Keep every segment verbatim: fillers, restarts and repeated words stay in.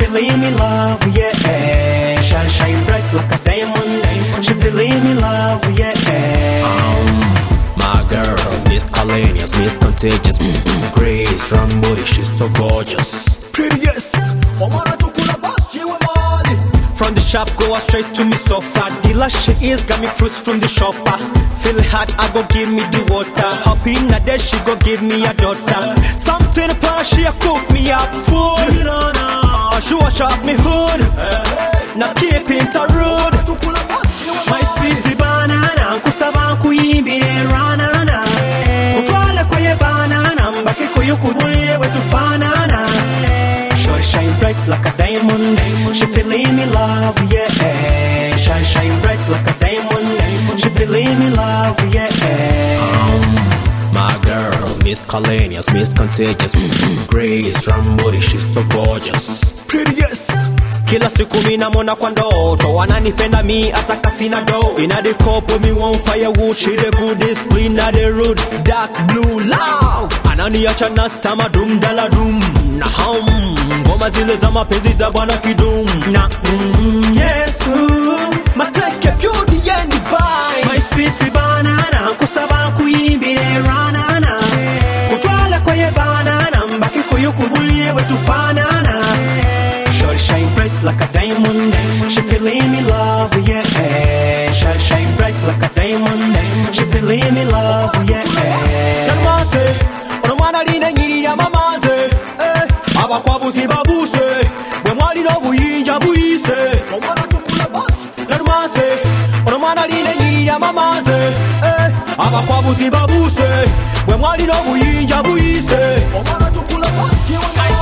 feeling me love, yeah. Shine, shine bright like a diamond. She feeling me love, yeah. Um, my girl, Miss Colenius, Miss Contagious, Grace Rambo, she's so gorgeous. Prettiest, Omara tukula basi we mali. From the shop, go straight to me sofa. Dealer she is, got me fruits from the shopper. Feel hot, I go give me the water. Hop in a day, she go give me a daughter. Something upon she a cook me up food. She wash up me hood. Now keep it a road. My sweet banana, kusaba kuyimbire ranana. Kutwala kwenye banana, mbaki kuyukudule wetu fanana. Shine, shine bright like a diamond. She feeling me love, yeah. Shine, shine bright like a diamond. She feeling me love, yeah. Um, my girl, Miss Colenius, Miss Contagious, Grace Rambo, she's so gorgeous. Prettiest. Kila siku mina mona kwa ndoto, wananipenda mi ataka sina do. Inna the couple me want firewood, she the good discipline na the road. Dark blue love, ananiacha na stama dum dala dum. Na hum, ngoma zile za mapenzi za bwana kidum. Na mm, Yesu, mateke beauty and divine. My sweet banana, kusaba kuyimbire ranana. Kutwala kwenye banana, mbaki kuyukubulie wetu fanana. Shine bright like a diamond. She feeling me love, yeah. Shine, shine bright like a diamond. She feeling me love, yeah. Narmase, onomwana line nyiri ya mamaze. Abakwabuzi babuse, we mwali no buyinja buyise. Omara tukula basi. Narmase, onomwana line nyiri ya mamaze. Abakwabuzi babuse, we mwali no buyinja buyise. Omara tukula basi we mali.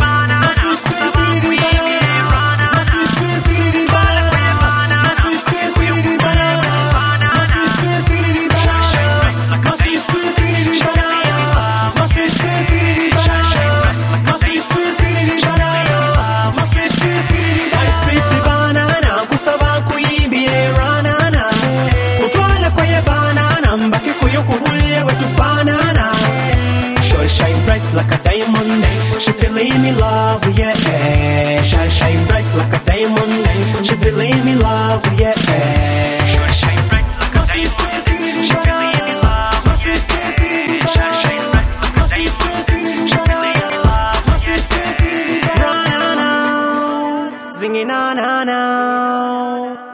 Shine bright like a diamond. She feeling me love, yeah. Shine, shine bright like a diamond. She feeling me love, yeah. Shine bright like a diamond. She feeling me love, yeah. Shine, shine bright like a diamond. She feeling me love, yeah. Run now, singing na na na.